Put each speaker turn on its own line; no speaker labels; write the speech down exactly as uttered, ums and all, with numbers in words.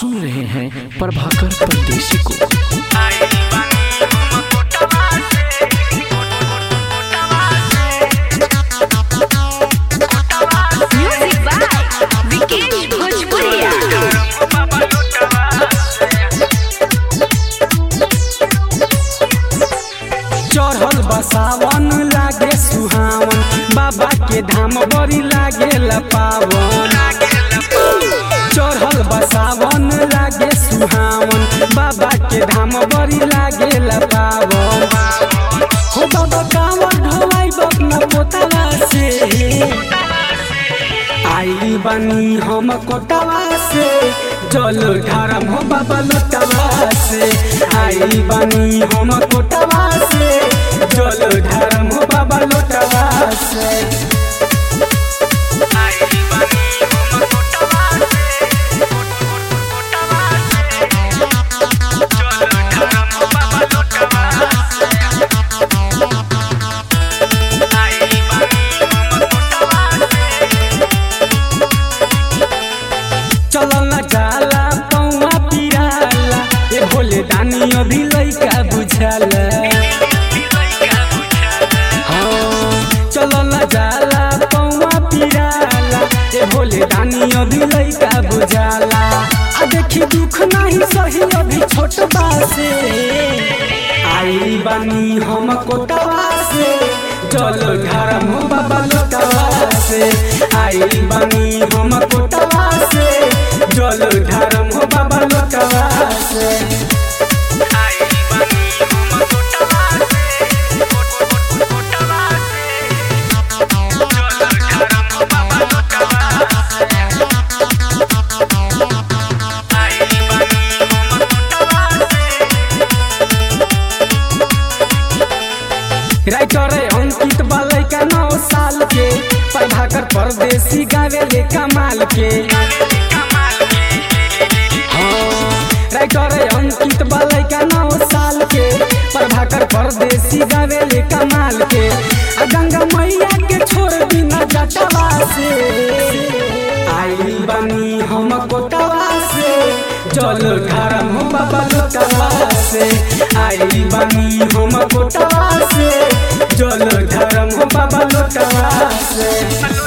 सुन रहे हैं प्रभाकर परदेसी को।
म्यूजिक बाय विकेश भोजपुरिया।
चढ़ल बसावन लागे सुहावन, बाबा के धाम बड़ी लागे पावन। चढ़ल बसावन लागे सुहावन, बाबा के धाम बड़ी लागे पावन। हो बाबा कांवर ढोलाई बपना पोतला से, आई बनी हम कोटवा से, जल ढारम हो बाबा लोटवा से। आई बनी हम कोटवा से, जल ढारम हो बाबा लोटवा से। चलल जाला पौआ पिराला, ए भोले दानी अभी लइका बुझाला। हाँ चलल जाला पौआ पिराला, ए भोले दानी अभी लइका बुझाला। आ देखी दुख नहीं सही अभी छोटबा से, आई बानी हम कोटवा से, जल ढारम हो बाबा लोटवा से। आई बानी हम कोटवा से, जल ढारम हो बाबा लोटवा से। राइटर अंकित बालै का नौ साल के, प्रभाकर परदेसी गावे ले कमाल के। हाँ राइटर अंकित बालै का नौ साल के, प्रभाकर परदेसी गावे ले कमाल के। आ गंगा मैया के छोड़ बिना जटवा से, आई बनी हम कोटवा से, जल ढारम हो बाबा लोटवा से। आई बनी हम कोटवा से, जल ढारम हो बाबा लोटवा से।